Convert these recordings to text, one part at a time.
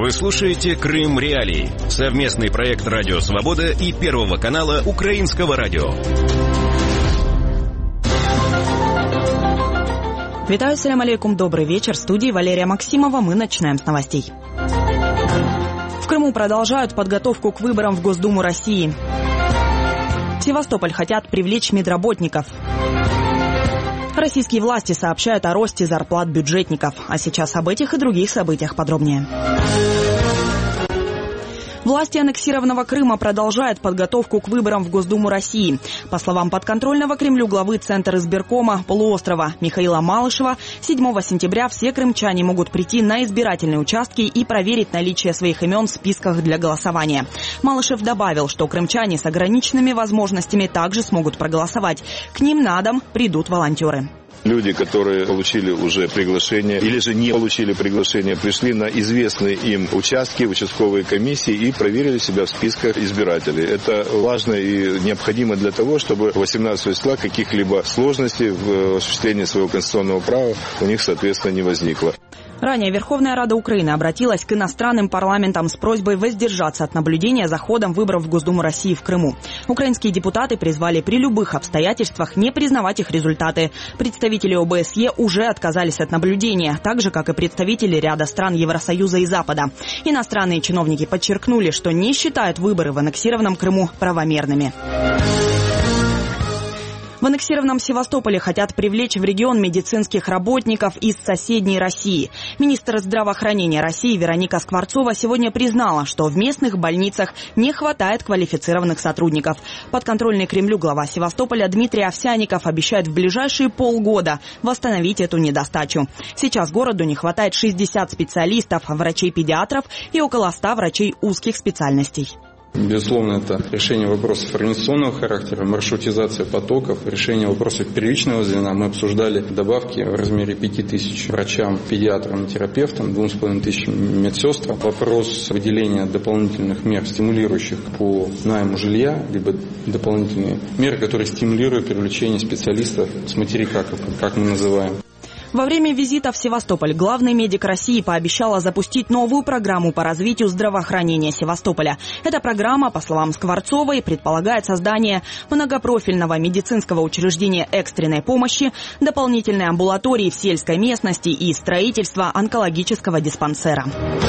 Вы слушаете «Крым Реалии» — совместный проект «Радио Свобода» и Первого канала Украинского радио. Витаю, салям алейкум, добрый вечер. В студии Валерия Максимова. Мы начинаем с новостей. В Крыму продолжают подготовку к выборам в Госдуму России. В Севастополь хотят привлечь медработников. Российские власти сообщают о росте зарплат бюджетников. А сейчас об этих и других событиях подробнее. Власти аннексированного Крыма продолжают подготовку к выборам в Госдуму России. По словам подконтрольного Кремлю главы Центра избиркома полуострова Михаила Малышева, 7 сентября все крымчане могут прийти на избирательные участки и проверить наличие своих имен в списках для голосования. Малышев добавил, что крымчане с ограниченными возможностями также смогут проголосовать. К ним на дом придут волонтеры. Люди, которые получили уже приглашение или же не получили приглашение, пришли на известные им участки, участковые комиссии и проверили себя в списках избирателей. Это важно и необходимо для того, чтобы 18 числа каких-либо сложностей в осуществлении своего конституционного права у них, соответственно, не возникло. Ранее Верховная Рада Украины обратилась к иностранным парламентам с просьбой воздержаться от наблюдения за ходом выборов в Госдуму России в Крыму. Украинские депутаты призвали при любых обстоятельствах не признавать их результаты. Представители ОБСЕ уже отказались от наблюдения, так же, как и представители ряда стран Евросоюза и Запада. Иностранные чиновники подчеркнули, что не считают выборы в аннексированном Крыму правомерными. В аннексированном Севастополе хотят привлечь в регион медицинских работников из соседней России. Министр здравоохранения России Вероника Скворцова сегодня признала, что в местных больницах не хватает квалифицированных сотрудников. Подконтрольный Кремлю глава Севастополя Дмитрий Овсянников обещает в ближайшие полгода восстановить эту недостачу. Сейчас городу не хватает 60 специалистов, врачей-педиатров и около 100 врачей узких специальностей. Безусловно, это решение вопросов организационного характера, маршрутизация потоков, решение вопросов первичного звена. Мы обсуждали добавки в размере 5000 врачам, педиатрам и терапевтам, 2500 медсестрам. Вопрос выделения дополнительных мер, стимулирующих по найму жилья, либо дополнительные меры, которые стимулируют привлечение специалистов с материка, как мы называем. Во время визита в Севастополь главный медик России пообещала запустить новую программу по развитию здравоохранения Севастополя. Эта программа, по словам Скворцовой, предполагает создание многопрофильного медицинского учреждения экстренной помощи, дополнительной амбулатории в сельской местности и строительство онкологического диспансера.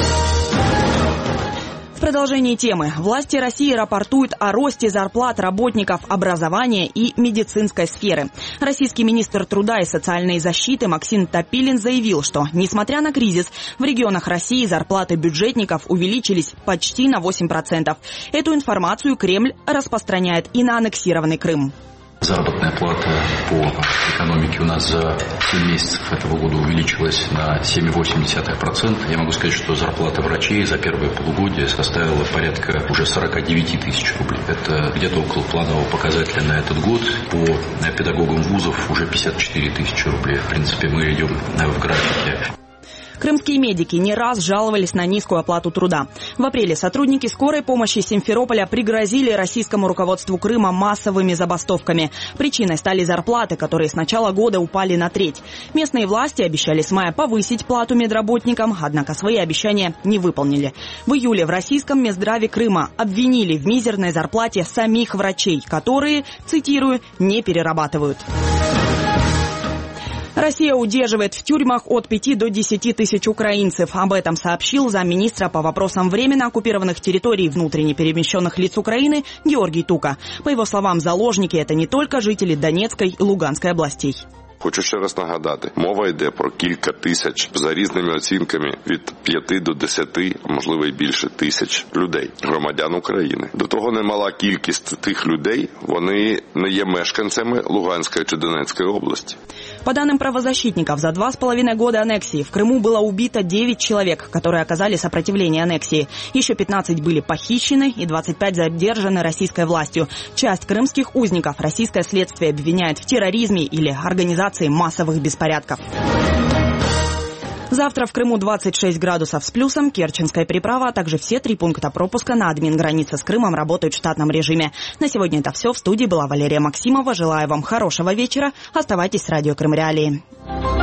В продолжении темы. Власти России рапортуют о росте зарплат работников образования и медицинской сферы. Российский министр труда и социальной защиты Максим Топилин заявил, что, несмотря на кризис, в регионах России зарплаты бюджетников увеличились почти на 8%. Эту информацию Кремль распространяет и на аннексированный Крым. Заработная плата по экономике у нас за 7 месяцев этого года увеличилась на 7,8%. Я могу сказать, что зарплата врачей за первое полугодие составила порядка уже 49 тысяч рублей. Это где-то около планового показателя на этот год. По педагогам вузов уже 54 тысячи рублей. В принципе, мы идем в графике. Крымские медики не раз жаловались на низкую оплату труда. В апреле сотрудники скорой помощи Симферополя пригрозили российскому руководству Крыма массовыми забастовками. Причиной стали зарплаты, которые с начала года упали на треть. Местные власти обещали с мая повысить плату медработникам, однако свои обещания не выполнили. В июле в российском Минздраве Крыма обвинили в мизерной зарплате самих врачей, которые, цитирую, не перерабатывают. Россия удерживает в тюрьмах от 5 до 10 тысяч украинцев. Об этом сообщил замминистра по вопросам временно оккупированных территорий внутренне перемещенных лиц Украины Георгий Тука. По его словам, заложники – это не только жители Донецкой и Луганской областей. Хочу ще раз нагадати, мова йде про кілька тисяч, за різними оцінками, від 5 до 10, а можливо і більше тисяч людей, громадян України. До того немала кількість тих людей, вони не є мешканцями Луганської чи Донецької області. По данным правозащитников, за 2,5 года аннексии в Крыму было убито 9 человек, которые оказали сопротивление аннексии. Еще 15 были похищены и 25 задержаны российской властью. Часть крымских узников российское следствие обвиняет в терроризме или организации массовых беспорядков. Завтра в Крыму 26 градусов с плюсом, Керченская переправа, а также все 3 пункта пропуска на админгранице с Крымом работают в штатном режиме. На сегодня это все. В студии была Валерия Максимова. Желаю вам хорошего вечера. Оставайтесь с радио Крым Реалии.